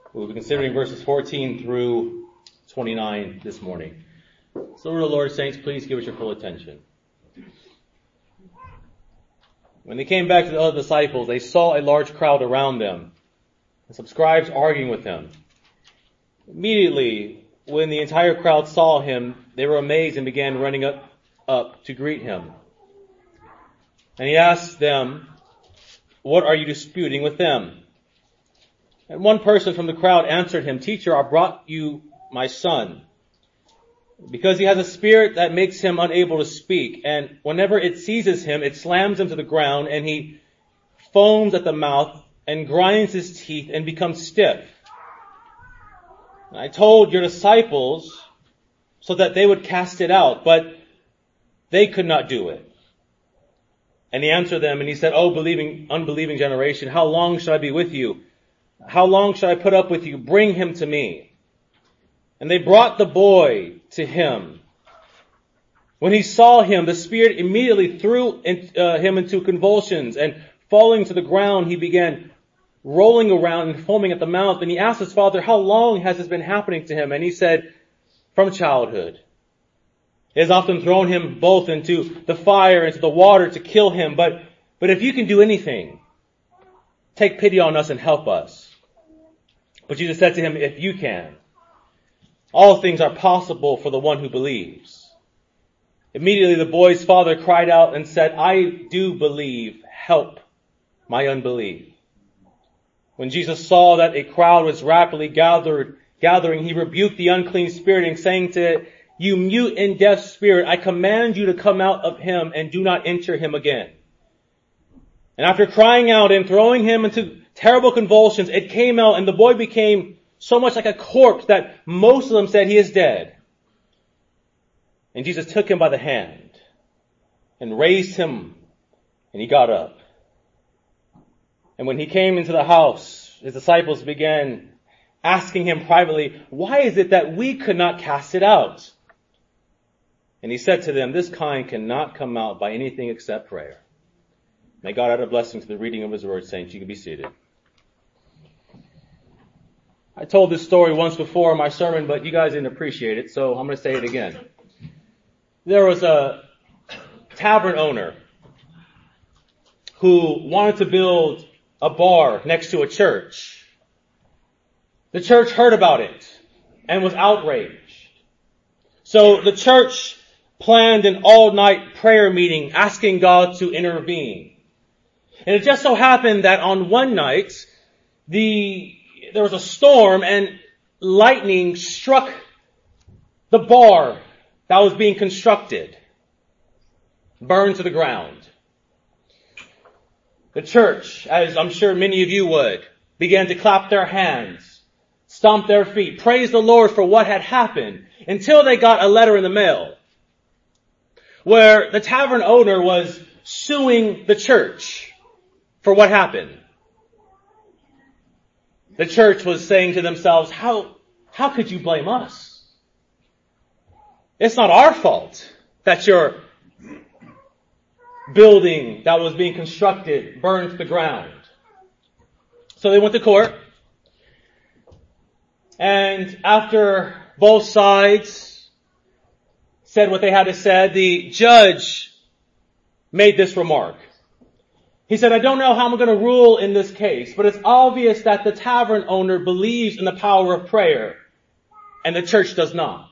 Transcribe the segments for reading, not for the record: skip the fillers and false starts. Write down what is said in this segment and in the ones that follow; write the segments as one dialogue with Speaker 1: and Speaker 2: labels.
Speaker 1: We'll be considering verses 14 through 29 this morning. So, the Lord, saints, please give us your full attention. When they came back to the other disciples, they saw a large crowd around them, and some scribes arguing with them. Immediately, when the entire crowd saw him, they were amazed and began running up to greet him. And he asked them, "What are you disputing with them?" And one person from the crowd answered him, "Teacher, I brought you my son, because he has a spirit that makes him unable to speak. And whenever it seizes him, it slams him to the ground, and he foams at the mouth and grinds his teeth and becomes stiff. And I told your disciples so that they would cast it out, but they could not do it." And he answered them and he said, "Oh, unbelieving generation, how long shall I be with you? How long shall I put up with you? Bring him to me." And they brought the boy to him. When he saw him, the spirit immediately threw him into convulsions, and falling to the ground, he began rolling around and foaming at the mouth. And he asked his father, "How long has this been happening to him?" And he said, "From childhood. It has often thrown him both into the fire, into the water to kill him. But if you can do anything, take pity on us and help us." But Jesus said to him, "If you can, all things are possible for the one who believes." Immediately the boy's father cried out and said, "I do believe. Help my unbelief." When Jesus saw that a crowd was rapidly gathering, he rebuked the unclean spirit and saying to it, "You mute and deaf spirit, I command you to come out of him and do not enter him again." And after crying out and throwing him into terrible convulsions, it came out, and the boy became so much like a corpse that most of them said, "He is dead." And Jesus took him by the hand and raised him, and he got up. And when he came into the house, his disciples began asking him privately, "Why is it that we could not cast it out?" And he said to them, "This kind cannot come out by anything except prayer." May God add a blessing to the reading of his word, saints. You can be seated. I told this story once before in my sermon, but you guys didn't appreciate it, so I'm going to say it again. There was a tavern owner who wanted to build a bar next to a church. The church heard about it and was outraged. So the church planned an all-night prayer meeting asking God to intervene. And it just so happened that on one night, there was a storm and lightning struck the bar that was being constructed, burned to the ground. The church, as I'm sure many of you would, began to clap their hands, stomp their feet, praise the Lord for what had happened, until they got a letter in the mail where the tavern owner was suing the church for what happened. The church was saying to themselves, how could you blame us? It's not our fault that your building that was being constructed burned to the ground. So they went to court. And after both sides said what they had to say, the judge made this remark. He said, "I don't know how I'm going to rule in this case, but it's obvious that the tavern owner believes in the power of prayer, and the church does not."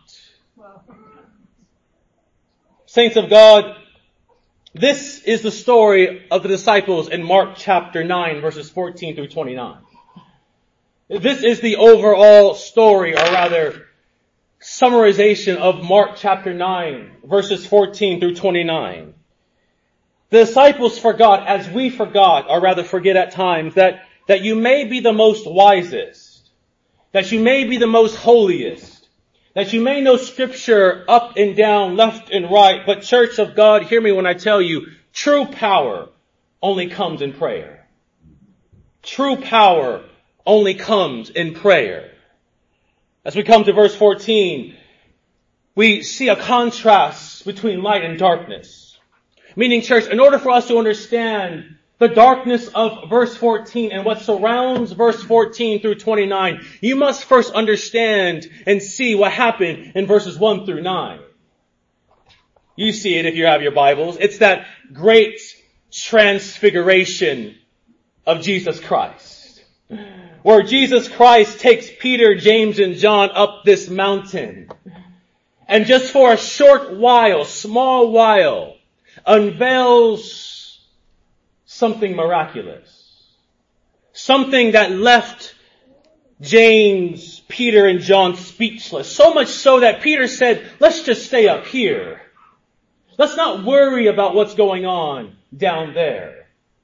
Speaker 1: Saints of God, this is the story of the disciples in Mark chapter 9, verses 14 through 29. This is the overall story, or rather, summarization of Mark chapter 9, verses 14 through 29. The disciples forgot, as we forgot, or rather forget at times, that you may be the most wisest, that you may be the most holiest, that you may know scripture up and down, left and right, but church of God, hear me when I tell you, true power only comes in prayer. True power only comes in prayer. As we come to verse 14, we see a contrast between light and darkness. Meaning, church, in order for us to understand the darkness of verse 14 and what surrounds verse 14 through 29, you must first understand and see what happened in verses 1 through 9. You see it if you have your Bibles. It's that great transfiguration of Jesus Christ, where Jesus Christ takes Peter, James, and John up this mountain, and just for a short while, small while, unveils something miraculous. Something that left James, Peter, and John speechless. So much so that Peter said, let's just stay up here. Let's not worry about what's going on down there.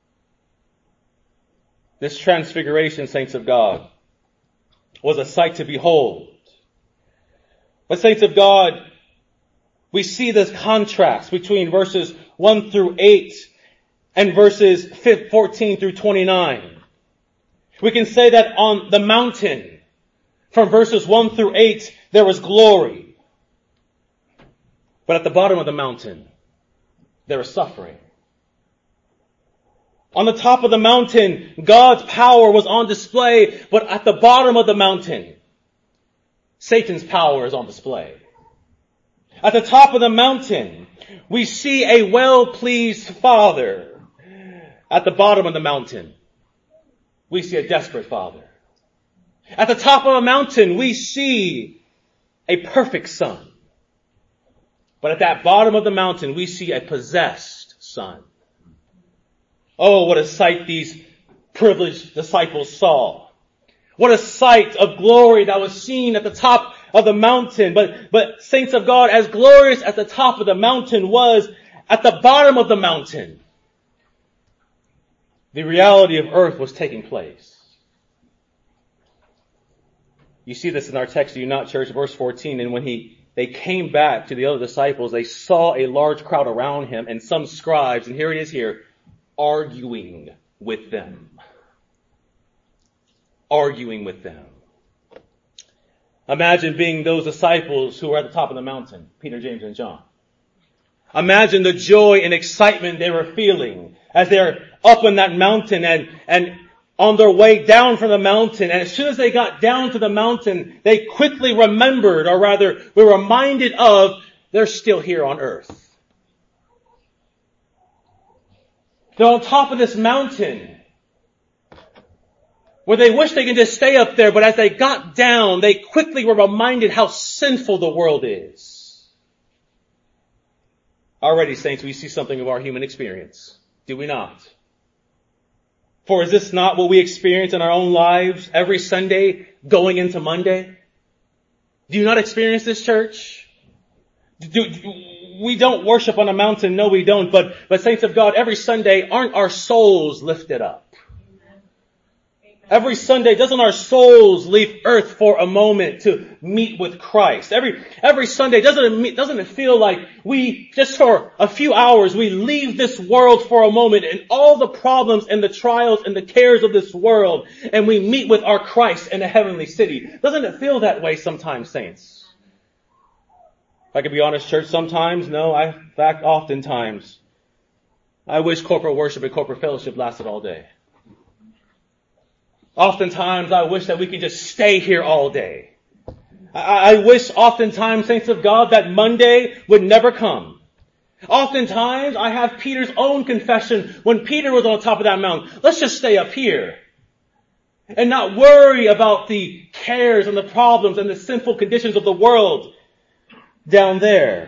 Speaker 1: This transfiguration, saints of God, was a sight to behold. But saints of God, we see this contrast between verses 1 through 8 and verses 14 through 29. We can say that on the mountain, from verses 1 through 8, there was glory. But at the bottom of the mountain, there is suffering. On the top of the mountain, God's power was on display, but at the bottom of the mountain, Satan's power is on display. At the top of the mountain, we see a well-pleased Father. At the bottom of the mountain, we see a desperate Father. At the top of a mountain, we see a perfect Son. But at that bottom of the mountain, we see a possessed son. Oh, what a sight these privileged disciples saw. What a sight of glory that was seen at the top of the mountain. But saints of God, as glorious as the top of the mountain was, at the bottom of the mountain, the reality of earth was taking place. You see this in our text, do you not, church? Verse 14, and when they came back to the other disciples, they saw a large crowd around him and some scribes, and here it is here, arguing with them. Arguing with them. Imagine being those disciples who were at the top of the mountain, Peter, James, and John. Imagine the joy and excitement they were feeling as they're up on that mountain and on their way down from the mountain. And as soon as they got down to the mountain, they quickly remembered, or rather were reminded of, they're still here on earth. They're on top of this mountain where they wish they could just stay up there, but as they got down, they quickly were reminded how sinful the world is. Already, saints, we see something of our human experience. Do we not? For is this not what we experience in our own lives every Sunday going into Monday? Do you not experience this, church? We don't worship on a mountain. No, we don't. But saints of God, every Sunday, aren't our souls lifted up? Every Sunday, doesn't our souls leave earth for a moment to meet with Christ? Every Sunday, doesn't it feel like we, just for a few hours, we leave this world for a moment and all the problems and the trials and the cares of this world, and we meet with our Christ in a heavenly city? Doesn't it feel that way sometimes, saints? If I could be honest, church, sometimes, no, in fact, oftentimes, I wish corporate worship and corporate fellowship lasted all day. Oftentimes, I wish that we could just stay here all day. I wish oftentimes, saints of God, that Monday would never come. Oftentimes, I have Peter's own confession when Peter was on top of that mountain. Let's just stay up here and not worry about the cares and the problems and the sinful conditions of the world down there.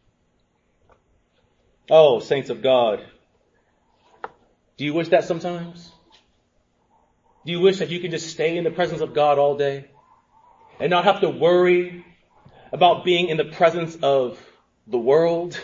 Speaker 1: Oh, saints of God, do you wish that sometimes? Do you wish that you could just stay in the presence of God all day and not have to worry about being in the presence of the world?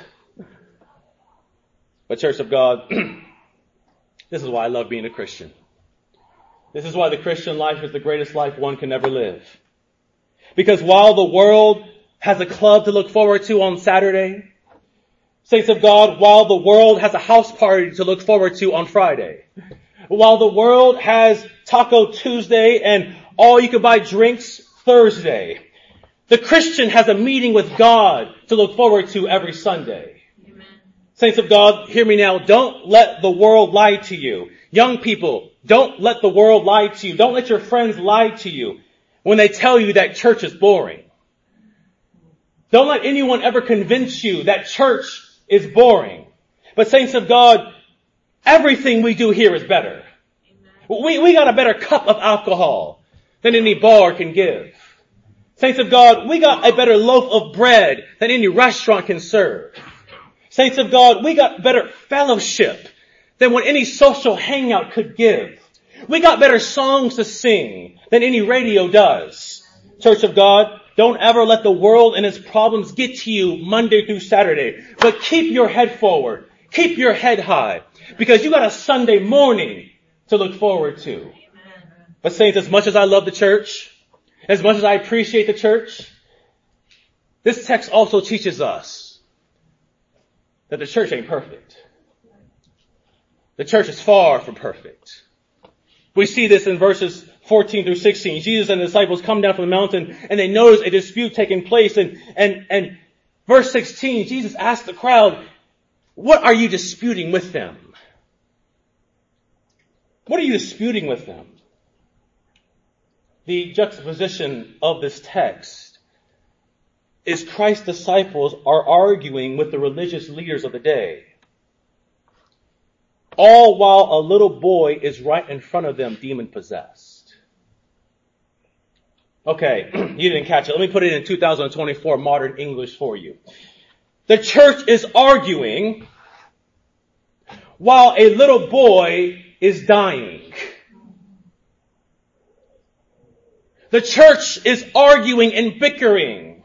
Speaker 1: But church of God, this is why I love being a Christian. This is why the Christian life is the greatest life one can ever live. Because while the world has a club to look forward to on Saturday, saints of God, while the world has a house party to look forward to on Friday, while the world has Taco Tuesday and all you can buy drinks Thursday, the Christian has a meeting with God to look forward to every Sunday. Amen. Saints of God, hear me now. Don't let the world lie to you. Young people, don't let the world lie to you. Don't let your friends lie to you when they tell you that church is boring. Don't let anyone ever convince you that church is boring. But saints of God, everything we do here is better. We got a better cup of alcohol than any bar can give. Saints of God, we got a better loaf of bread than any restaurant can serve. Saints of God, we got better fellowship than what any social hangout could give. We got better songs to sing than any radio does. Church of God, don't ever let the world and its problems get to you Monday through Saturday. But keep your head forward. Keep your head high. Because you got a Sunday morning to look forward to. But saints, as much as I love the church, as much as I appreciate the church, this text also teaches us that the church ain't perfect. The church is far from perfect. We see this in verses 14 through 16. Jesus and the disciples come down from the mountain and they notice a dispute taking place. And verse 16, Jesus asked the crowd, what are you disputing with them? What are you disputing with them? The juxtaposition of this text is Christ's disciples are arguing with the religious leaders of the day. All while a little boy is right in front of them, demon-possessed. Okay, you didn't catch it. Let me put it in 2024 modern English for you. The church is arguing while a little boy is dying. The church is arguing and bickering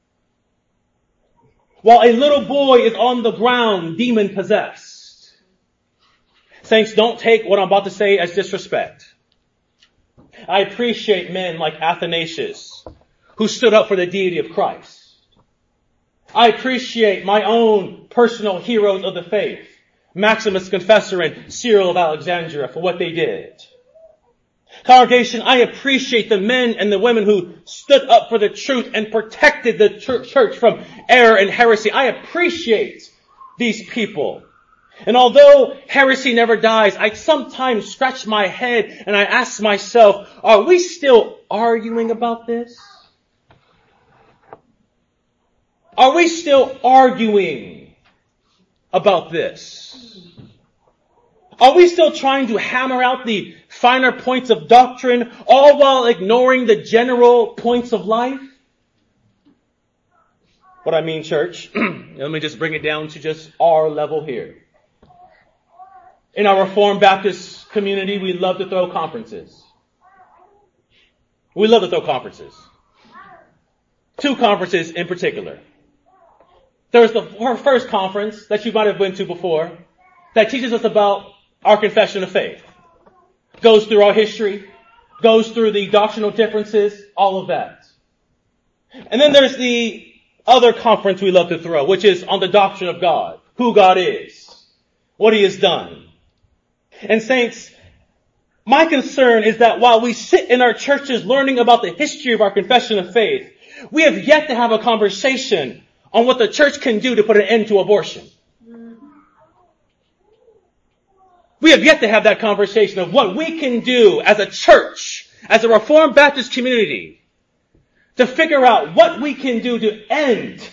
Speaker 1: while a little boy is on the ground, demon-possessed. Saints, don't take what I'm about to say as disrespect. I appreciate men like Athanasius, who stood up for the deity of Christ. I appreciate my own personal heroes of the faith, Maximus Confessor and Cyril of Alexandria, for what they did. Congregation, I appreciate the men and the women who stood up for the truth and protected the church from error and heresy. I appreciate these people. And although heresy never dies, I sometimes scratch my head and I ask myself, are we still arguing about this? Are we still arguing about this? Are we still trying to hammer out the finer points of doctrine, all while ignoring the general points of life? What I mean, church, let me just bring it down to just our level here. In our Reformed Baptist community, we love to throw conferences. We love to throw conferences. Two conferences in particular. There's the first conference that you might have been to before that teaches us about our confession of faith. Goes through our history, goes through the doctrinal differences, all of that. And then there's the other conference we love to throw, which is on the doctrine of God, who God is, what He has done. And saints, my concern is that while we sit in our churches learning about the history of our confession of faith, we have yet to have a conversation on what the church can do to put an end to abortion. We have yet to have that conversation of what we can do as a church, as a Reformed Baptist community, to figure out what we can do to end,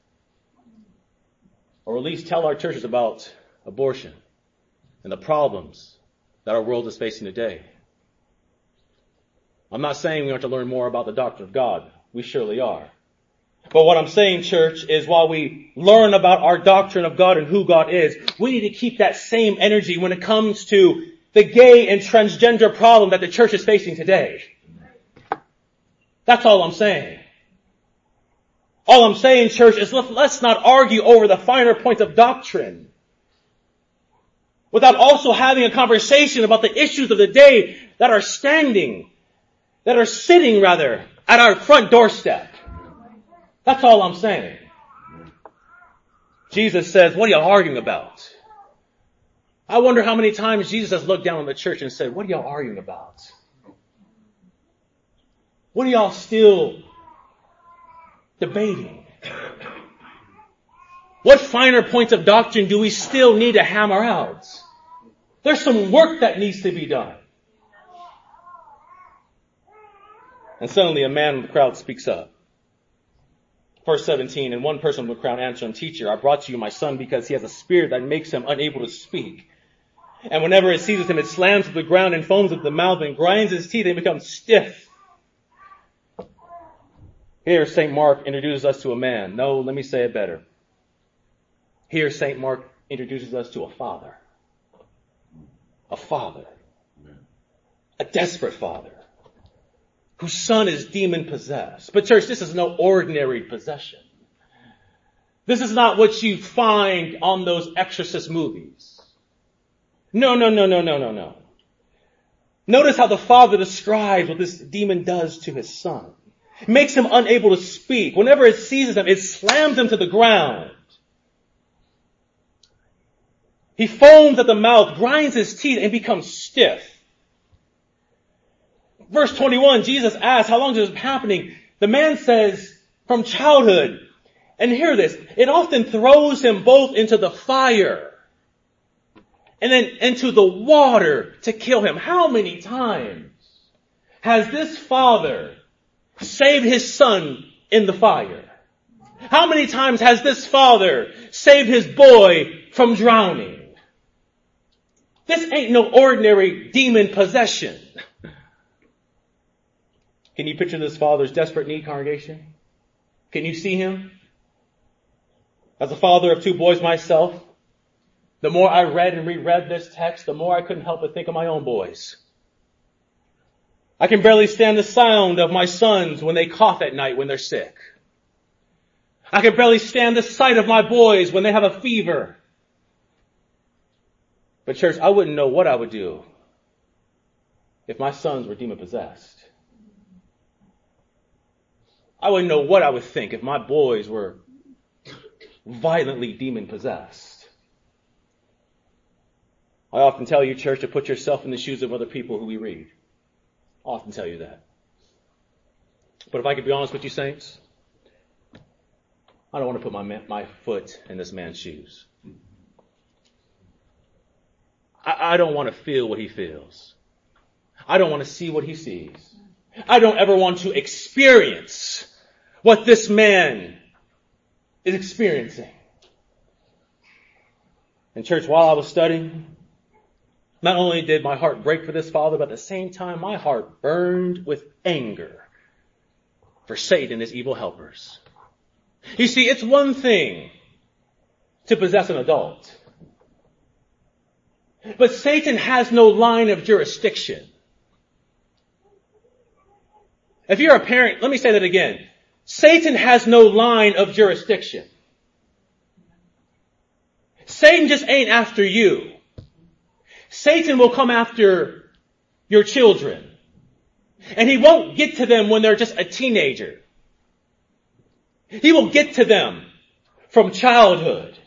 Speaker 1: or at least tell our churches about abortion and the problems that our world is facing today. I'm not saying we have to learn more about the doctrine of God. We surely are. But what I'm saying, church, is while we learn about our doctrine of God and who God is, we need to keep that same energy when it comes to the gay and transgender problem that the church is facing today. That's all I'm saying. All I'm saying, church, is let's not argue over the finer points of doctrine without also having a conversation about the issues of the day that are sitting at our front doorstep. That's all I'm saying. Jesus says, what are you arguing about? I wonder how many times Jesus has looked down on the church and said, what are y'all arguing about? What are y'all still debating? What finer points of doctrine do we still need to hammer out? There's some work that needs to be done. And suddenly a man in the crowd speaks up. Verse 17, and one person from the crowd answered him, Teacher, I brought to you my son because he has a spirit that makes him unable to speak. And whenever it seizes him, it slams to the ground and foams at the mouth and grinds his teeth and becomes stiff. Here, St. Mark introduces us to a man. No, let me say it better. Here, St. Mark introduces us to a father. A father. A desperate father. Whose son is demon-possessed. But church, this is no ordinary possession. This is not what you find on those exorcist movies. No. Notice how the father describes what this demon does to his son. It makes him unable to speak. Whenever it seizes him, it slams him to the ground. He foams at the mouth, grinds his teeth, and becomes stiff. Verse 21, Jesus asks, how long is this happening? The man says, from childhood. And hear this, it often throws him both into the fire and then into the water to kill him. How many times has this father saved his son in the fire? How many times has this father saved his boy from drowning? This ain't no ordinary demon possession. Can you picture this father's desperate need, congregation? Can you see him? As a father of two boys myself, the more I read and reread this text, the more I couldn't help but think of my own boys. I can barely stand the sound of my sons when they cough at night when they're sick. I can barely stand the sight of my boys when they have a fever. But church, I wouldn't know what I would do if my sons were demon-possessed. I wouldn't know what I would think if my boys were violently demon-possessed. I often tell you, church, to put yourself in the shoes of other people who we read. I often tell you that. But if I could be honest with you, saints, I don't want to put my foot in this man's shoes. I don't want to feel what he feels. I don't want to see what he sees. I don't ever want to experience what this man is experiencing. In church, while I was studying, not only did my heart break for this father, but at the same time, my heart burned with anger for Satan and his evil helpers. You see, it's one thing to possess an adult, but Satan has no line of jurisdiction. If you're a parent, let me say that again. Satan has no line of jurisdiction. Satan just ain't after you. Satan will come after your children. And he won't get to them when they're just a teenager. He will get to them from childhood.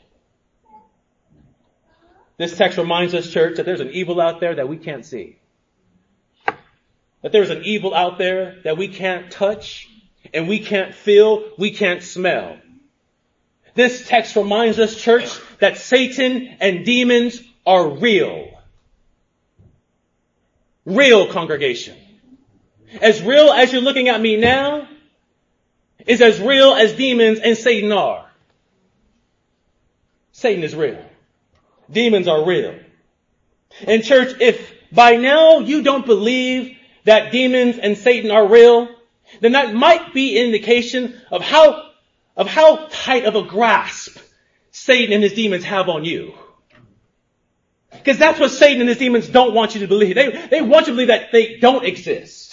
Speaker 1: This text reminds us, church, that there's an evil out there that we can't see. That there's an evil out there that we can't touch and we can't feel, we can't smell. This text reminds us, church, that Satan and demons are real. Real, congregation. As real as you're looking at me now is as real as demons and Satan are. Satan is real. Demons are real. And church, if by now you don't believe that demons and Satan are real, then that might be an indication of how tight of a grasp Satan and his demons have on you. Because that's what Satan and his demons don't want you to believe. They want you to believe that they don't exist.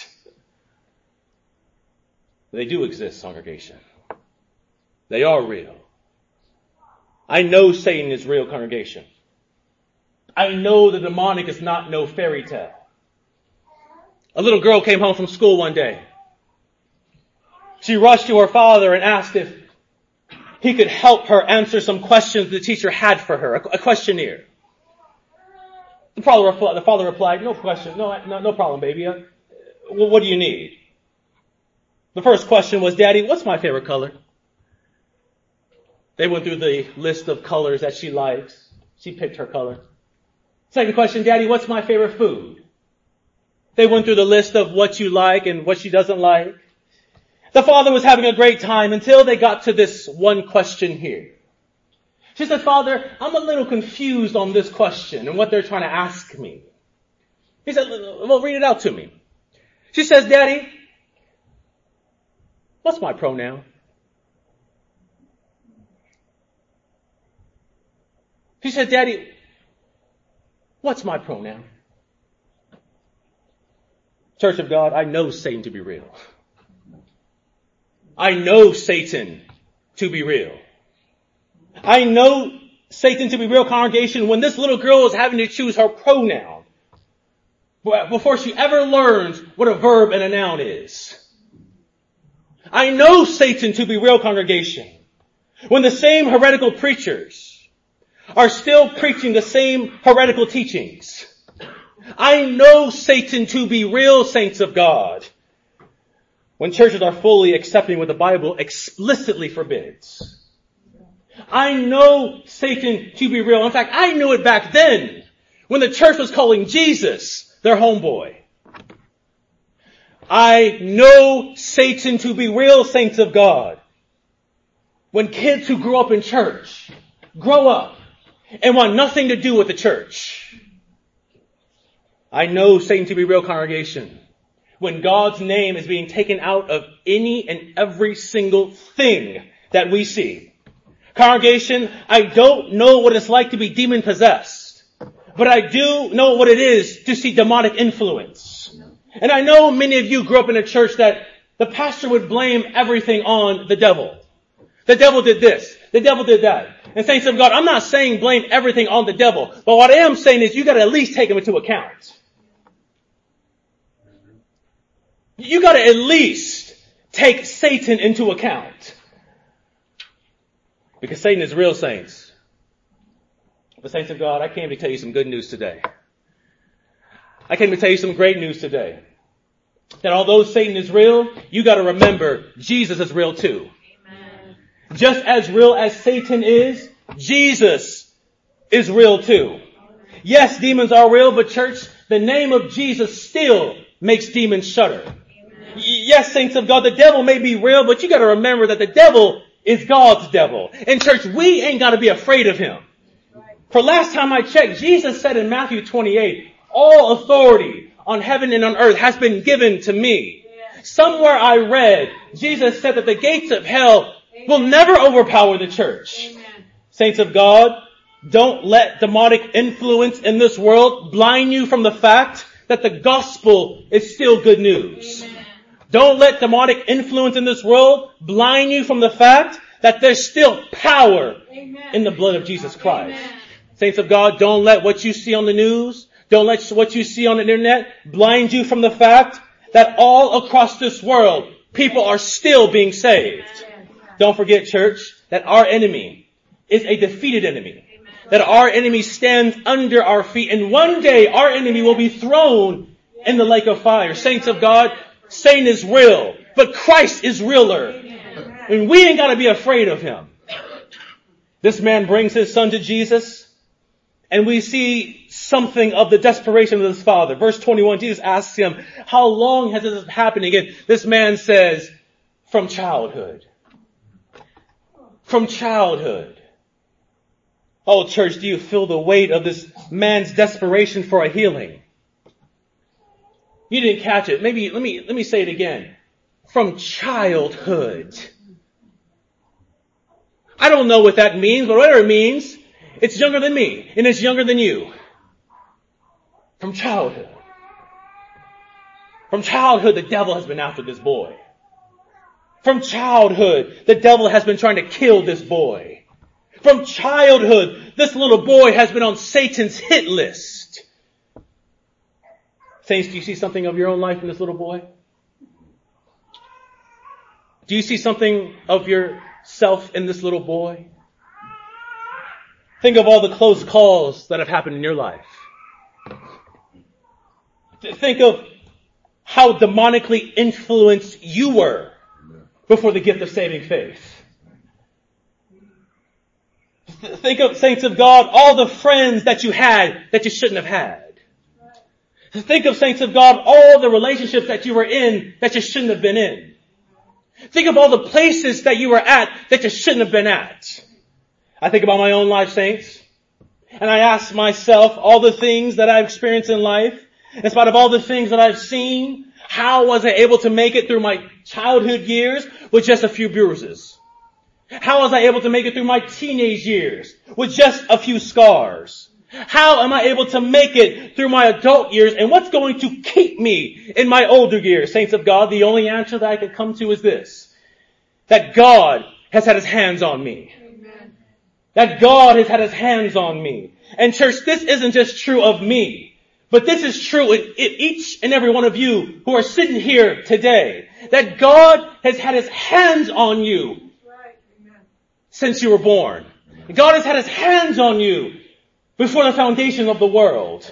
Speaker 1: They do exist, congregation. They are real. I know Satan is real, congregation. I know the demonic is not no fairy tale. A little girl came home from school one day. She rushed to her father and asked if he could help her answer some questions the teacher had for her, a questionnaire. The father replied, no question, no problem, baby. What do you need? The first question was, Daddy, what's my favorite color? They went through the list of colors that she likes. She picked her color. Second question, Daddy, what's my favorite food? They went through the list of what you like and what she doesn't like. The father was having a great time until they got to this one question here. She said, Father, I'm a little confused on this question and what they're trying to ask me. He said, well, read it out to me. She says, Daddy, what's my pronoun? She said, Daddy, what's my pronoun? Church of God, I know Satan to be real. I know Satan to be real. I know Satan to be real, congregation, when this little girl is having to choose her pronoun before she ever learns what a verb and a noun is. I know Satan to be real, congregation, when the same heretical preachers are still preaching the same heretical teachings. I know Satan to be real, saints of God, when churches are fully accepting what the Bible explicitly forbids. I know Satan to be real. In fact, I knew it back then when the church was calling Jesus their homeboy. I know Satan to be real, saints of God, when kids who grew up in church grow up and want nothing to do with the church. I know Satan to be real, congregation, when God's name is being taken out of any and every single thing that we see. Congregation, I don't know what it's like to be demon possessed, but I do know what it is to see demonic influence. And I know many of you grew up in a church that the pastor would blame everything on the devil. The devil did this. The devil did that. And saints of God, I'm not saying blame everything on the devil, but what I am saying is you got to at least take him into account. You got to at least take Satan into account. Because Satan is real, saints. But saints of God, I came to tell you some good news today. I came to tell you some great news today. That although Satan is real, you got to remember Jesus is real too. Amen. Just as real as Satan is, Jesus is real too. Yes, demons are real, but church, the name of Jesus still makes demons shudder. Amen. Yes, saints of God, the devil may be real, but you got to remember that the devil is God's devil. And church, we ain't got to be afraid of him. For last time I checked, Jesus said in Matthew 28, all authority on heaven and on earth has been given to me. Somewhere I read, Jesus said that the gates of hell will never overpower the church. Amen. Saints of God, don't let demonic influence in this world blind you from the fact that the gospel is still good news. Amen. Don't let demonic influence in this world blind you from the fact that there's still power in the blood of Jesus Christ. Amen. Saints of God, don't let what you see on the news, don't let what you see on the internet blind you from the fact that all across this world, people are still being saved. Don't forget, church, that our enemy is a defeated enemy. That our enemy stands under our feet, and one day our enemy will be thrown in the lake of fire. Saints of God, Satan is real, but Christ is realer. And we ain't got to be afraid of him. This man brings his son to Jesus, and we see something of the desperation of his father. Verse 21, Jesus asks him, how long has this been happening? And this man says, from childhood. From childhood. Oh, church, do you feel the weight of this man's desperation for a healing? You didn't catch it. Maybe, let me say it again. From childhood. I don't know what that means, but whatever it means, it's younger than me, and it's younger than you. From childhood. From childhood, the devil has been after this boy. From childhood, the devil has been trying to kill this boy. From childhood, this little boy has been on Satan's hit list. Saints, do you see something of your own life in this little boy? Do you see something of yourself in this little boy? Think of all the close calls that have happened in your life. Think of how demonically influenced you were before the gift of saving faith. Think of, saints of God, all the friends that you had that you shouldn't have had. Think of, saints of God, all the relationships that you were in that you shouldn't have been in. Think of all the places that you were at that you shouldn't have been at. I think about my own life, saints. And I ask myself all the things that I've experienced in life, in spite of all the things that I've seen, how was I able to make it through my childhood years with just a few bruises? How was I able to make it through my teenage years with just a few scars? How am I able to make it through my adult years? And what's going to keep me in my older years? Saints of God, the only answer that I could come to is this. That God has had His hands on me. Amen. That God has had His hands on me. And church, this isn't just true of me, but this is true in each and every one of you who are sitting here today. That God has had His hands on you since you were born. God has had His hands on you before the foundation of the world.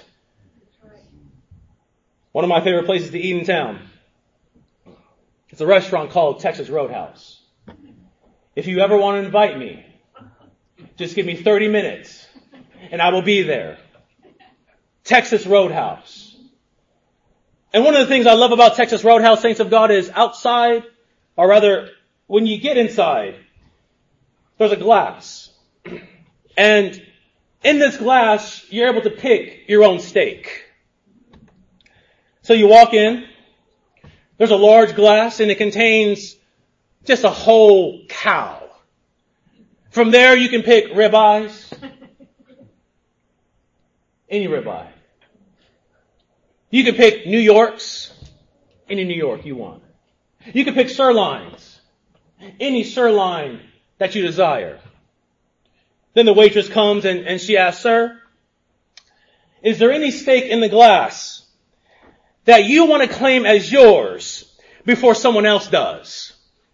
Speaker 1: One of my favorite places to eat in town. It's a restaurant called Texas Roadhouse. If you ever want to invite me, just give me 30 minutes and I will be there. Texas Roadhouse. And one of the things I love about Texas Roadhouse, saints of God, is outside, or rather, when you get inside, there's a glass. And in this glass, you're able to pick your own steak. So you walk in, there's a large glass and it contains just a whole cow. From there you can pick ribeyes. Any ribeye. You can pick New Yorks. Any New York you want. You can pick sirloins. Any sirloin that you desire. Then the waitress comes and she asks, "Sir, is there any steak in the glass that you want to claim as yours before someone else does?"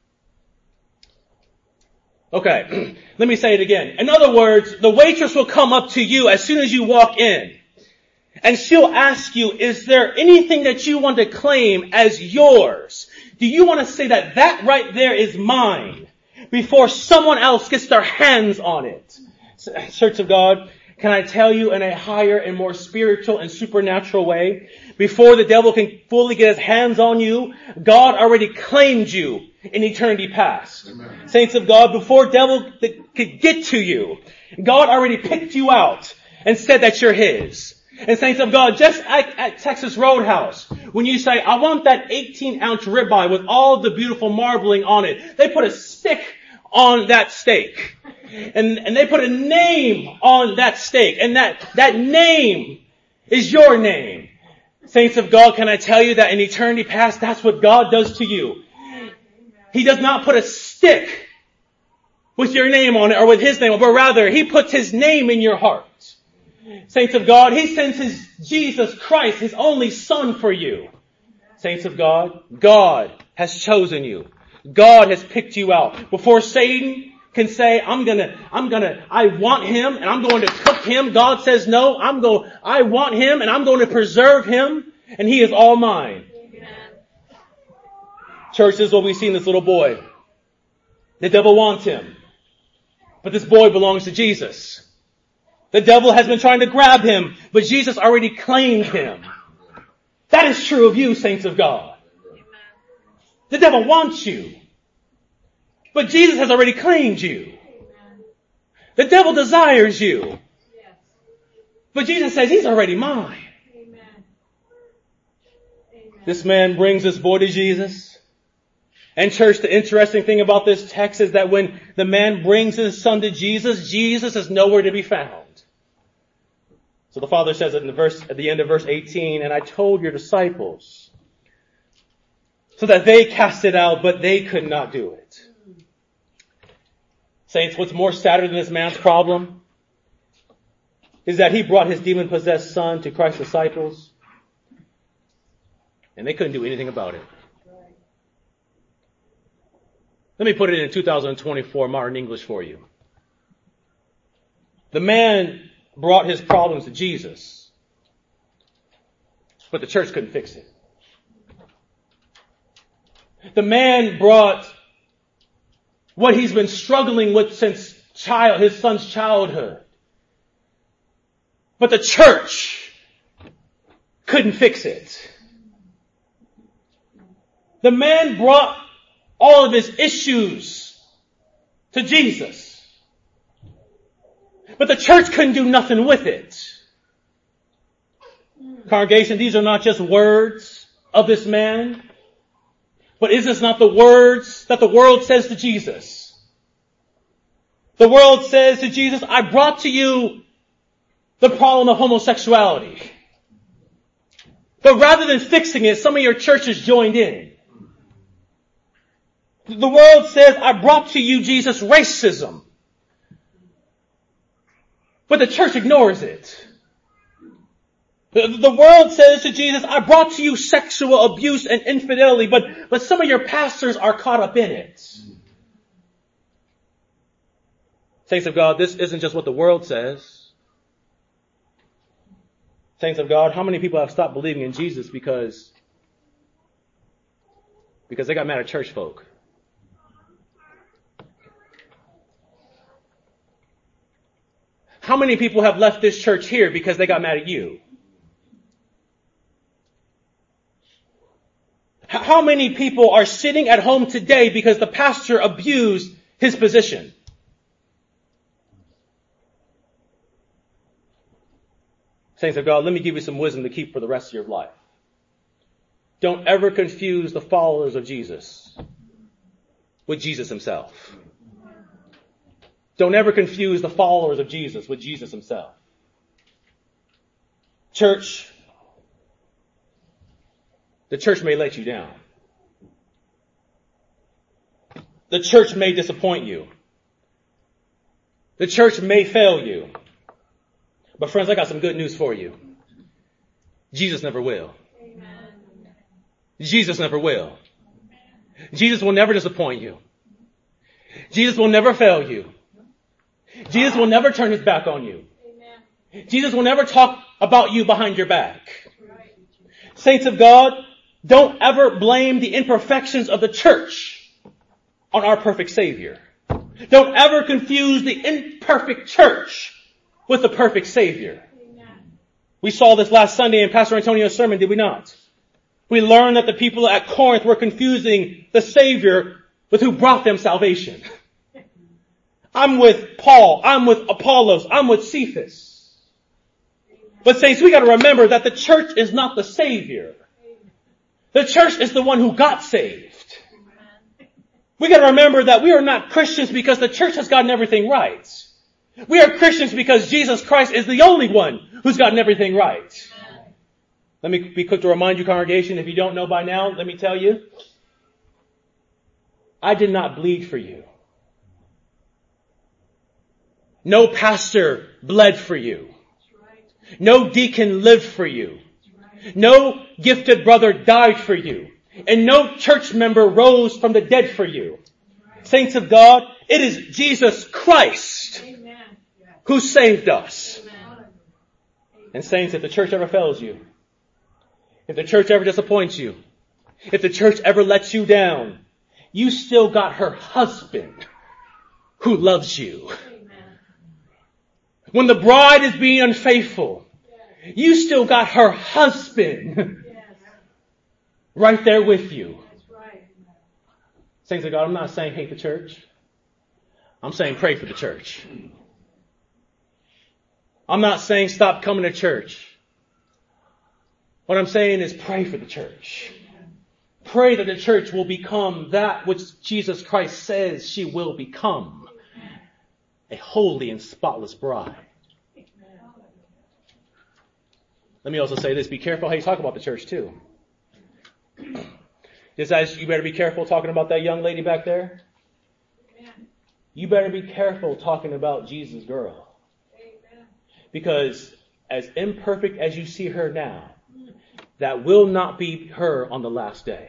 Speaker 1: Okay, let me say it again. In other words, the waitress will come up to you as soon as you walk in. And she'll ask you, is there anything that you want to claim as yours? Do you want to say that right there is mine before someone else gets their hands on it? Church of God, can I tell you in a higher and more spiritual and supernatural way, before the devil can fully get his hands on you, God already claimed you in eternity past. Amen. Saints of God, before devil could get to you, God already picked you out and said that you're His. And saints of God, just at Texas Roadhouse, when you say, "I want that 18-ounce ribeye with all the beautiful marbling on it," they put a stick on that steak. And they put a name on that steak. And that name is your name. Saints of God, can I tell you that in eternity past, that's what God does to you. He does not put a stick with your name on it or with His name, but rather He puts His name in your heart. Saints of God, He sends His Jesus Christ, His only Son for you. Saints of God, God has chosen you. God has picked you out. Before Satan can say, I want him and I'm going to cook him, God says, no, I want him and I'm going to preserve him and he is all mine. Amen. Church, this is what we see in this little boy. The devil wants him. But this boy belongs to Jesus. The devil has been trying to grab him, but Jesus already claimed him. That is true of you, saints of God. The devil wants you. But Jesus has already claimed you. The devil desires you. But Jesus says, He's already mine. This man brings this boy to Jesus. And church, the interesting thing about this text is that when the man brings his son to Jesus, Jesus is nowhere to be found. So the Father says at the end of verse 18, "And I told your disciples so that they cast it out, but they could not do it." Saints, what's more sadder than this man's problem is that he brought his demon-possessed son to Christ's disciples, and they couldn't do anything about it. Let me put it in 2024 modern English for you. The man brought his problems to Jesus, but the church couldn't fix it. The man brought what he's been struggling with since son's childhood. But the church couldn't fix it. The man brought all of his issues to Jesus. But the church couldn't do nothing with it. Congregation, these are not just words of this man, but is this not the words that the world says to Jesus? The world says to Jesus, I brought to you the problem of homosexuality. But rather than fixing it, some of your churches joined in. The world says, I brought to you, Jesus, racism. But the church ignores it. The world says to Jesus, I brought to you sexual abuse and infidelity, but some of your pastors are caught up in it. Saints of God, this isn't just what the world says. Saints of God, how many people have stopped believing in Jesus because they got mad at church folk? How many people have left this church here because they got mad at you? How many people are sitting at home today because the pastor abused his position? Saints of God, let me give you some wisdom to keep for the rest of your life. Don't ever confuse the followers of Jesus with Jesus himself. Don't ever confuse the followers of Jesus with Jesus himself. Church, the church may let you down. The church may disappoint you. The church may fail you. But friends, I got some good news for you. Jesus never will. Amen. Jesus never will. Jesus will never disappoint you. Jesus will never fail you. Jesus will never turn his back on you. Amen. Jesus will never talk about you behind your back. Right. Saints of God, don't ever blame the imperfections of the church on our perfect Savior. Don't ever confuse the imperfect church with the perfect Savior. Amen. We saw this last Sunday in Pastor Antonio's sermon, did we not? We learned that the people at Corinth were confusing the Savior with who brought them salvation. I'm with Paul. I'm with Apollos. I'm with Cephas. But saints, we got to remember that the church is not the Savior. The church is the one who got saved. We got to remember that we are not Christians because the church has gotten everything right. We are Christians because Jesus Christ is the only one who's gotten everything right. Let me be quick to remind you, congregation, if you don't know by now, let me tell you, I did not bleed for you. No pastor bled for you. No deacon lived for you. No gifted brother died for you. And no church member rose from the dead for you. Saints of God, it is Jesus Christ who saved us. And saints, if the church ever fails you, if the church ever disappoints you, if the church ever lets you down, you still got her husband who loves you. When the bride is being unfaithful, you still got her husband right there with you. Saints of God, I'm not saying hate the church. I'm saying pray for the church. I'm not saying stop coming to church. What I'm saying is pray for the church. Pray that the church will become that which Jesus Christ says she will become. A holy and spotless bride. Let me also say this. Be careful how you talk about the church too. Just as you better be careful talking about that young lady back there. You better be careful talking about Jesus' girl. Because as imperfect as you see her now, that will not be her on the last day.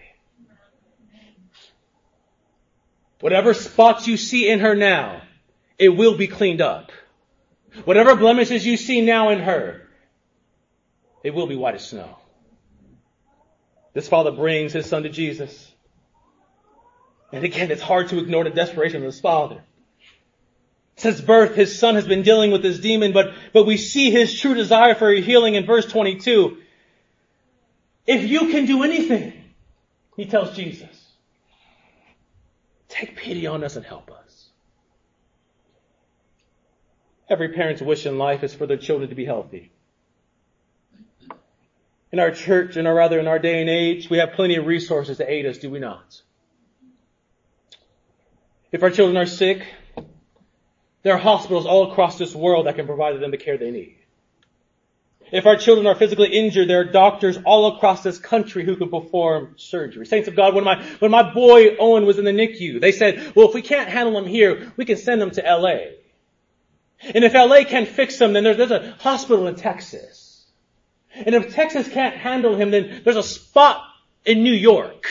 Speaker 1: Whatever spots you see in her now, it will be cleaned up. Whatever blemishes you see now in her, it will be white as snow. This father brings his son to Jesus. And again, it's hard to ignore the desperation of his father. Since birth, his son has been dealing with this demon, but we see his true desire for healing in verse 22. If you can do anything, he tells Jesus, take pity on us and help us. Every parent's wish in life is for their children to be healthy. In our church, in our day and age, we have plenty of resources to aid us, do we not? If our children are sick, there are hospitals all across this world that can provide them the care they need. If our children are physically injured, there are doctors all across this country who can perform surgery. Saints of God, when my boy Owen was in the NICU, they said, well, if we can't handle him here, we can send him to LA. And if LA can't fix him, then there's a hospital in Texas. And if Texas can't handle him, then there's a spot in New York.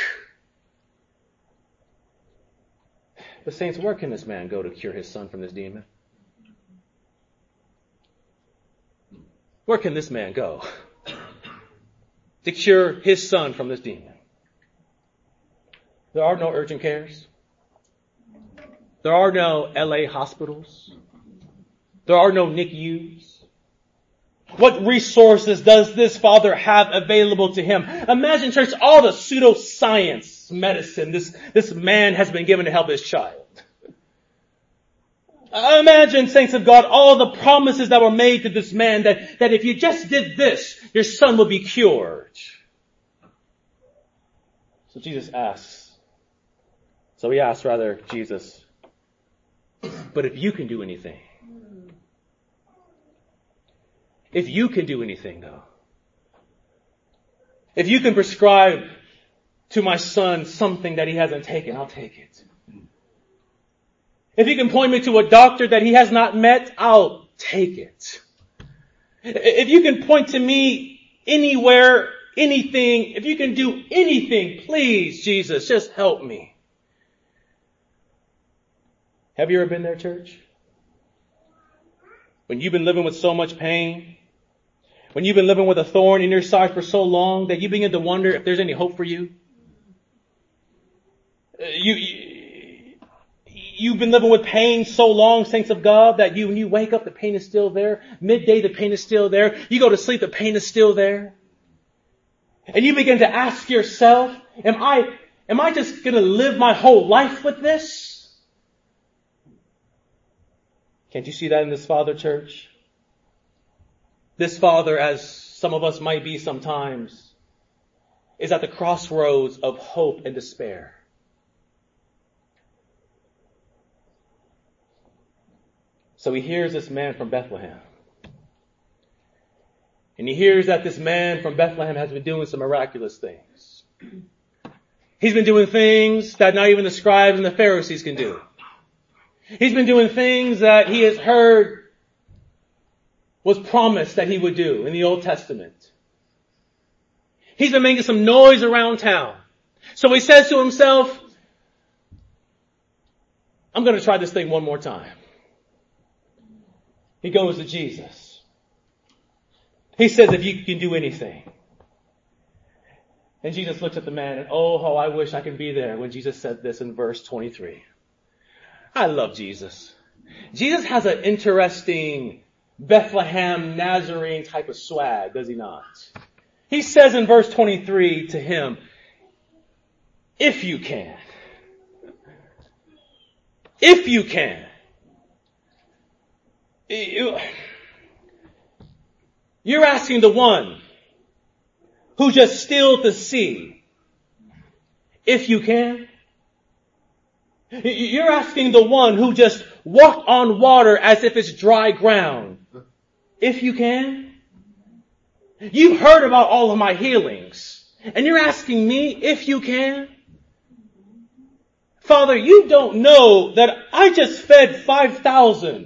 Speaker 1: But saints, where can this man go to cure his son from this demon? Where can this man go to cure his son from this demon? There are no urgent cares. There are no LA hospitals. There are no NICUs. What resources does this father have available to him? Imagine, church, all the pseudoscience medicine this man has been given to help his child. Imagine, saints of God, all the promises that were made to this man that if you just did this, your son will be cured. So he asks, Jesus, but if you can do anything, though, if you can prescribe to my son something that he hasn't taken, I'll take it. If you can point me to a doctor that he has not met, I'll take it. If you can point to me anywhere, anything, if you can do anything, please, Jesus, just help me. Have you ever been there, church? When you've been living with so much pain, when you've been living with a thorn in your side for so long that you begin to wonder if there's any hope for you? You've been living with pain so long, saints of God, that when you wake up, the pain is still there. Midday, the pain is still there. You go to sleep, the pain is still there. And you begin to ask yourself, am I just going to live my whole life with this? Can't you see that in this father, church? This father, as some of us might be sometimes, is at the crossroads of hope and despair. So he hears this man from Bethlehem. And he hears that this man from Bethlehem has been doing some miraculous things. He's been doing things that not even the scribes and the Pharisees can do. He's been doing things that he has heard was promised that he would do in the Old Testament. He's been making some noise around town. So he says to himself, I'm going to try this thing one more time. He goes to Jesus. He says, if you can do anything. And Jesus looks at the man and, oh, how I wish I could be there when Jesus said this in verse 23. I love Jesus. Jesus has an interesting Bethlehem Nazarene type of swag, does he not? He says in verse 23 to him, if you can. If you can. You're asking the one who just stilled the sea, if you can. You're asking the one who just walked on water as if it's dry ground, if you can. You've heard about all of my healings, and you're asking me if you can. Father, you don't know that I just fed 5,000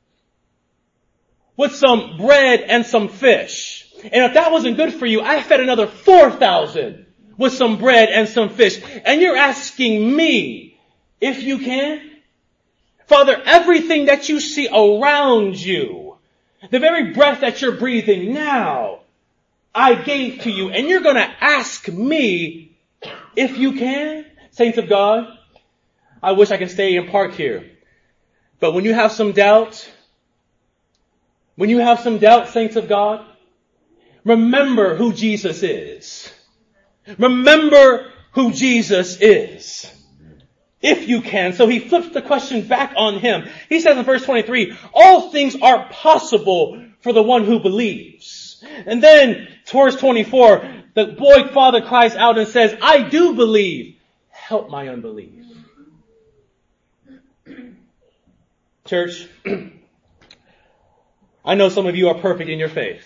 Speaker 1: with some bread and some fish. And if that wasn't good for you, I fed another 4,000 with some bread and some fish. And you're asking me if you can? Father, everything that you see around you, the very breath that you're breathing now, I gave to you. And you're going to ask me if you can? Saints of God, I wish I could stay and park here. But when you have some doubt, saints of God, remember who Jesus is. Remember who Jesus is. If you can. So he flips the question back on him. He says in verse 23, all things are possible for the one who believes. And then towards 24, the boy father cries out and says, I do believe. Help my unbelief. Church, I know some of you are perfect in your faith.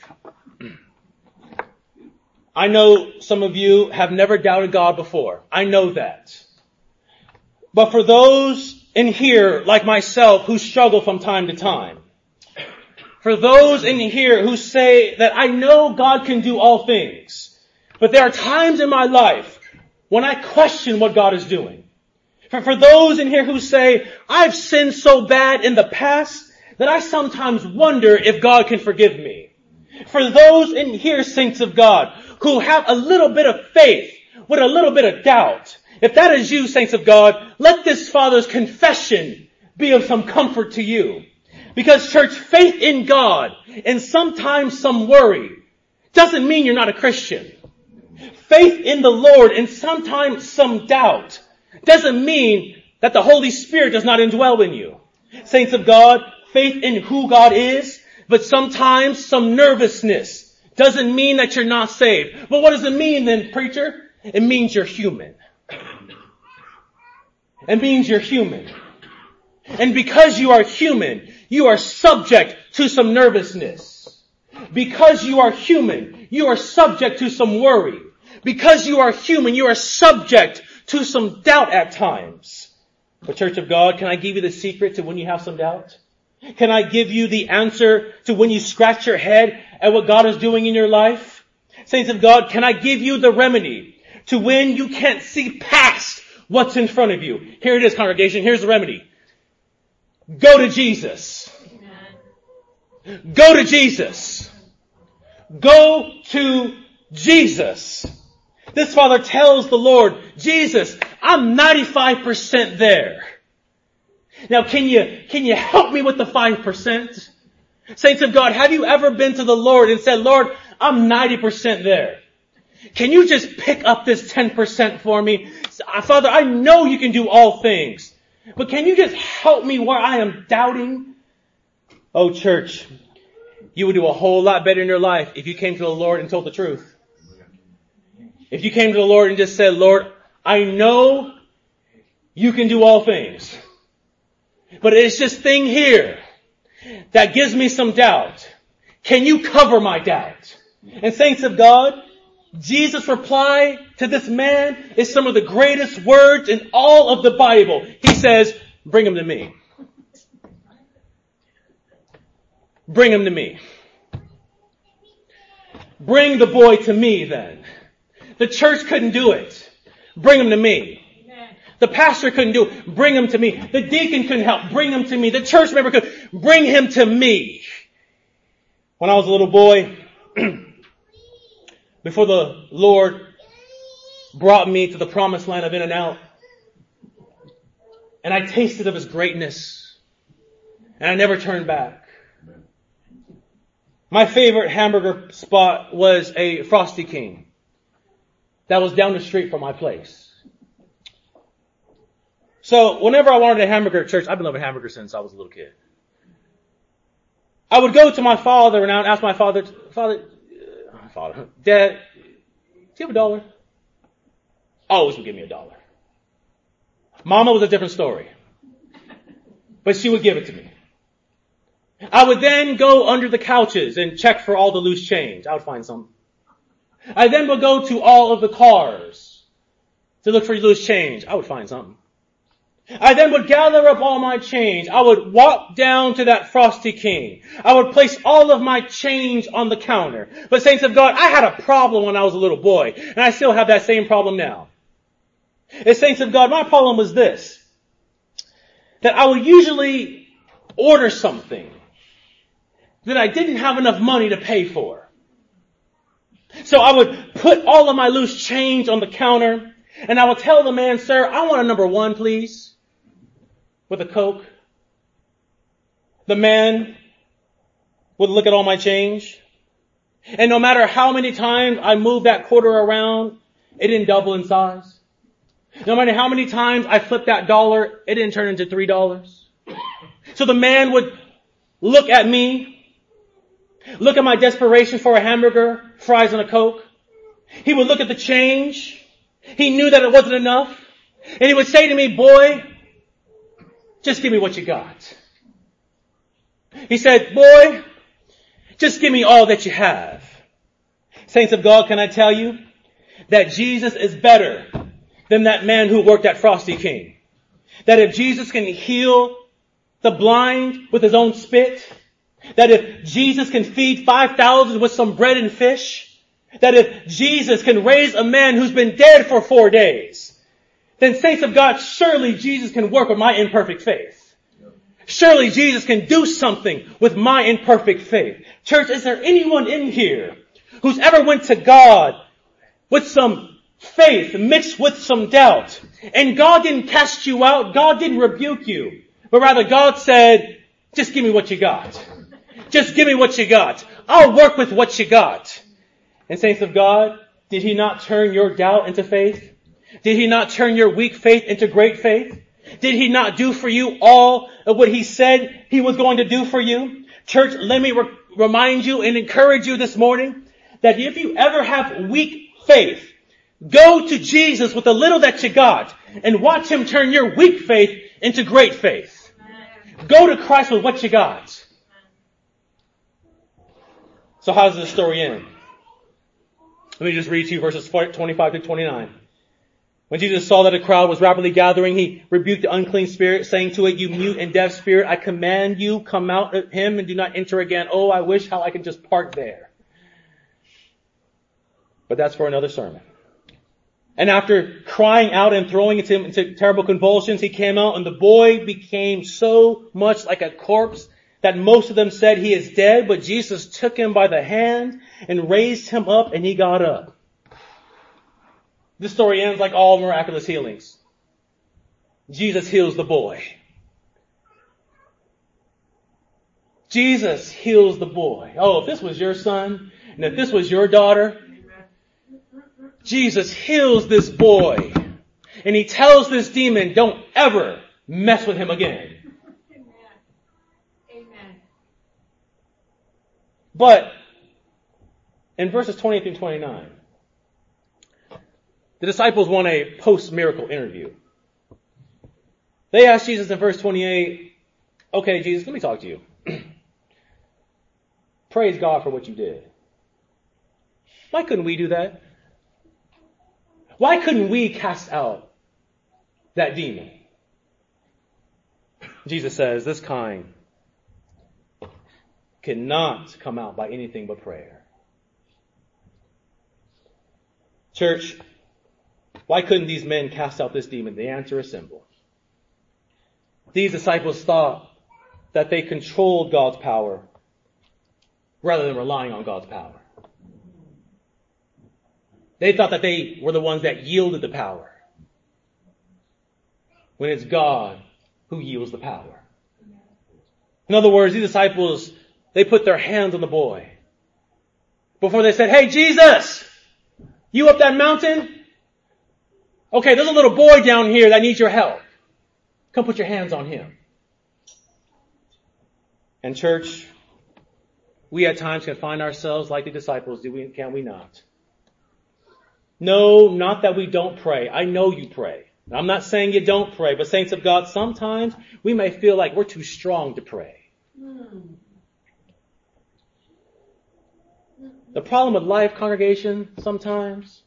Speaker 1: I know some of you have never doubted God before. I know that. But for those in here, like myself, who struggle from time to time, for those in here who say that I know God can do all things, but there are times in my life when I question what God is doing. For those in here who say, I've sinned so bad in the past that I sometimes wonder if God can forgive me. For those in here, saints of God, who have a little bit of faith with a little bit of doubt, if that is you, saints of God, let this Father's confession be of some comfort to you. Because church, faith in God and sometimes some worry doesn't mean you're not a Christian. Faith in the Lord and sometimes some doubt doesn't mean that the Holy Spirit does not indwell in you. Saints of God, faith in who God is, but sometimes some nervousness doesn't mean that you're not saved. But what does it mean then, preacher? It means you're human. It means you're human. And because you are human, you are subject to some nervousness. Because you are human, you are subject to some worry. Because you are human, you are subject to some doubt at times. But Church of God, can I give you the secret to when you have some doubt? Can I give you the answer to when you scratch your head at what God is doing in your life? Saints of God, can I give you the remedy to when you can't see past what's in front of you? Here it is, congregation. Here's the remedy. Go to Jesus. Go to Jesus. Go to Jesus. This father tells the Lord, Jesus, I'm 95% there. Now can you help me with the 5%? Saints of God, have you ever been to the Lord and said, Lord, I'm 90% there. Can you just pick up this 10% for me? Father, I know you can do all things, but can you just help me where I am doubting? Oh, church, you would do a whole lot better in your life if you came to the Lord and told the truth. If you came to the Lord and just said, Lord, I know you can do all things, but it's this thing here that gives me some doubt. Can you cover my doubt? And saints of God, Jesus' reply to this man is some of the greatest words in all of the Bible. He says, bring him to me. Bring him to me. Bring the boy to me then. The church couldn't do it. Bring him to me. The pastor couldn't do it. Bring him to me. The deacon couldn't help. Bring him to me. The church member could. Bring him to me. When I was a little boy, before the Lord brought me to the promised land of In-N-Out, and I tasted of His greatness, and I never turned back. My favorite hamburger spot was a Frosty King that was down the street from my place. So whenever I wanted a hamburger at church, I've been loving hamburgers since I was a little kid. I would go to my father and I would ask my father, Dad, do you have $1? Always would give me $1. Mama was a different story, but she would give it to me. I would then go under the couches and check for all the loose change. I would find some. I then would go to all of the cars to look for loose change. I would find something. I then would gather up all my change. I would walk down to that Frosty King. I would place all of my change on the counter. But saints of God, I had a problem when I was a little boy, and I still have that same problem now. As saints of God, my problem was this, that I would usually order something that I didn't have enough money to pay for. So I would put all of my loose change on the counter, and I would tell the man, sir, I want a number 1, please, with a Coke. the man would look at all my change. And no matter how many times I moved that quarter around, it didn't double in size. No matter how many times I flipped that dollar, it didn't turn into $3. So the man would look at me, look at my desperation for a hamburger, fries, and a Coke. He would look at the change. He knew that it wasn't enough. And he would say to me, boy, just give me what you got. He said, boy, just give me all that you have. Saints of God, can I tell you that Jesus is better than that man who worked at Frosty King? That if Jesus can heal the blind with his own spit, that if Jesus can feed 5,000 with some bread and fish, that if Jesus can raise a man who's been dead for 4 days, then saints of God, surely Jesus can work with my imperfect faith. Surely Jesus can do something with my imperfect faith. Church, is there anyone in here who's ever went to God with some faith mixed with some doubt, and God didn't cast you out, God didn't rebuke you, but rather God said, just give me what you got. Just give me what you got. I'll work with what you got. And saints of God, did He not turn your doubt into faith? Did He not turn your weak faith into great faith? Did He not do for you all of what He said He was going to do for you? Church, let me remind you and encourage you this morning that if you ever have weak faith, go to Jesus with the little that you got and watch Him turn your weak faith into great faith. Go to Christ with what you got. So how does this story end? Let me just read to you verses 25 to 29. When Jesus saw that a crowd was rapidly gathering, He rebuked the unclean spirit, saying to it, you mute and deaf spirit, I command you, come out of him and do not enter again. Oh, I wish how I could just park there. But that's for another sermon. And after crying out and throwing him into terrible convulsions, he came out, and the boy became so much like a corpse that most of them said he is dead. But Jesus took him by the hand and raised him up, and he got up. This story ends like all miraculous healings. Jesus heals the boy. Jesus heals the boy. Oh, if this was your son, and if this was your daughter, Jesus heals this boy. And He tells this demon, don't ever mess with him again.
Speaker 2: Amen.
Speaker 1: But in verses 28 through 29, the disciples want a post-miracle interview. They asked Jesus in verse 28, okay, Jesus, let me talk to you. Praise God for what you did. Why couldn't we do that? Why couldn't we cast out that demon? Jesus says, this kind cannot come out by anything but prayer. Church, why couldn't these men cast out this demon? The answer is simple. These disciples thought that they controlled God's power rather than relying on God's power. They thought that they were the ones that yielded the power, when it's God who yields the power. In other words, these disciples, they put their hands on the boy before they said, hey, Jesus, you up that mountain? Okay, there's a little boy down here that needs your help. Come put your hands on him. And church, we at times can find ourselves like the disciples, can we not? No, not that we don't pray. I know you pray. I'm not saying you don't pray, but saints of God, sometimes we may feel like we're too strong to pray. The problem with life, congregation, sometimes,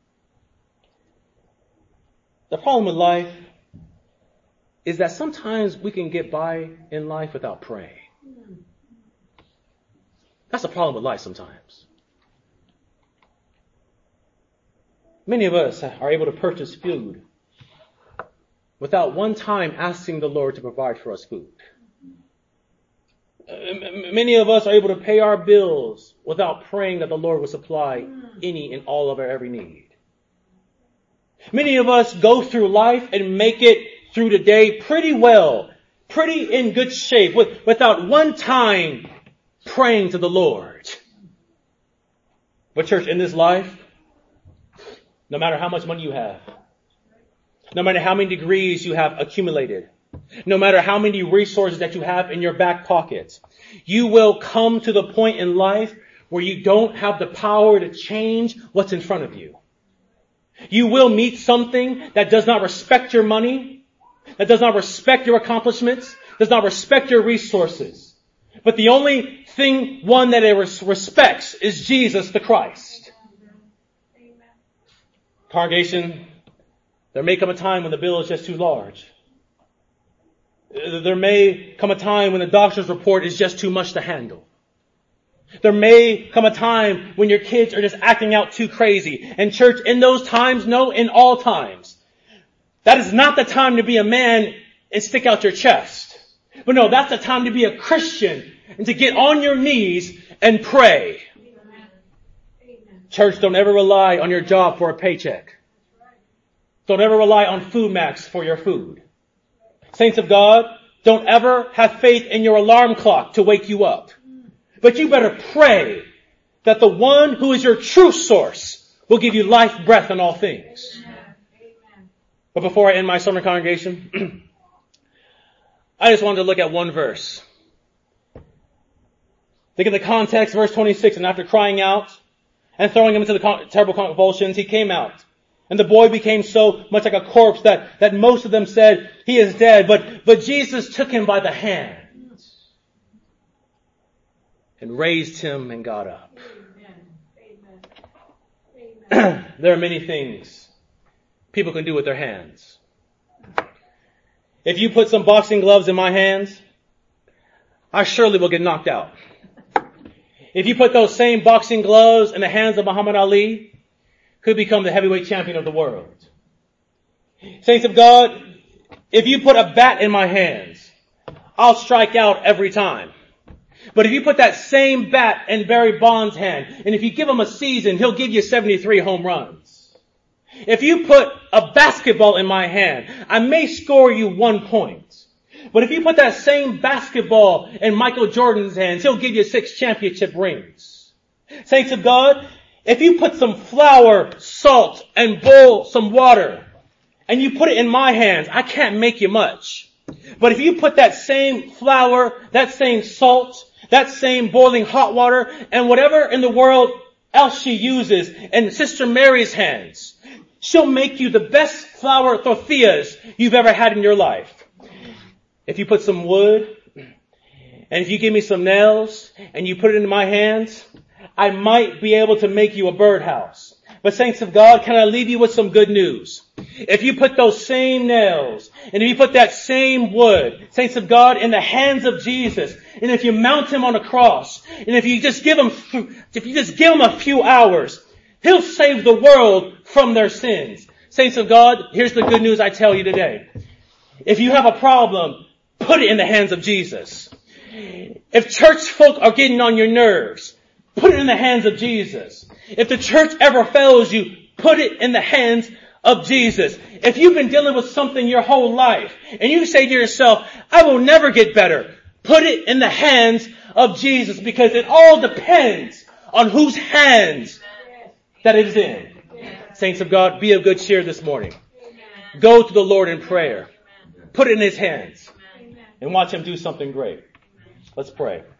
Speaker 1: the problem with life is that sometimes we can get by in life without praying. That's the problem with life sometimes. Many of us are able to purchase food without one time asking the Lord to provide for us food. Many of us are able to pay our bills without praying that the Lord will supply any and all of our every need. Many of us go through life and make it through the day pretty pretty in good shape without one time praying to the Lord. But church, in this life, no matter how much money you have, no matter how many degrees you have accumulated, no matter how many resources that you have in your back pocket, you will come to the point in life where you don't have the power to change what's in front of you. You will meet something that does not respect your money, that does not respect your accomplishments, does not respect your resources. But the only one that it respects is Jesus the Christ. Amen. Congregation, there may come a time when the bill is just too large. There may come a time when the doctor's report is just too much to handle. There may come a time when your kids are just acting out too crazy. And church, in those times, no, in all times, that is not the time to be a man and stick out your chest. But no, that's the time to be a Christian and to get on your knees and pray. Amen. Church, don't ever rely on your job for a paycheck. Don't ever rely on Food Max for your food. Saints of God, don't ever have faith in your alarm clock to wake you up. But you better pray that the one who is your true source will give you life, breath, and all things. Amen. But before I end my sermon, congregation, I just wanted to look at one verse. Think of the context, verse 26, and after crying out and throwing him into the terrible convulsions, he came out. And the boy became so much like a corpse that most of them said, he is dead. But Jesus took him by the hand and raised him and got up. Amen. Amen. There are many things people can do with their hands. If you put some boxing gloves in my hands, I surely will get knocked out. If you put those same boxing gloves in the hands of Muhammad Ali, could become the heavyweight champion of the world. Saints of God, if you put a bat in my hands, I'll strike out every time. But if you put that same bat in Barry Bonds' hand, and if you give him a season, he'll give you 73 home runs. If you put a basketball in my hand, I may score you 1 point. But if you put that same basketball in Michael Jordan's hands, he'll give you 6 championship rings. Saints of God, if you put some flour, salt, and boil some water, and you put it in my hands, I can't make you much. But if you put that same flour, that same salt, that same boiling hot water, and whatever in the world else she uses in Sister Mary's hands, she'll make you the best flour tortillas you've ever had in your life. If you put some wood, and if you give me some nails, and you put it in my hands, I might be able to make you a birdhouse. But saints of God, can I leave you with some good news? If you put those same nails, and if you put that same wood, saints of God, in the hands of Jesus, and if you mount him on a cross, and if you just give him a few hours, he'll save the world from their sins. Saints of God, here's the good news I tell you today. If you have a problem, put it in the hands of Jesus. If church folk are getting on your nerves, put it in the hands of Jesus. If the church ever fails you, put it in the hands of Jesus. If you've been dealing with something your whole life, and you say to yourself, I will never get better, put it in the hands of Jesus, because it all depends on whose hands that it is in. Saints of God, be of good cheer this morning. Go to the Lord in prayer. Put it in his hands. And watch him do something great. Let's pray.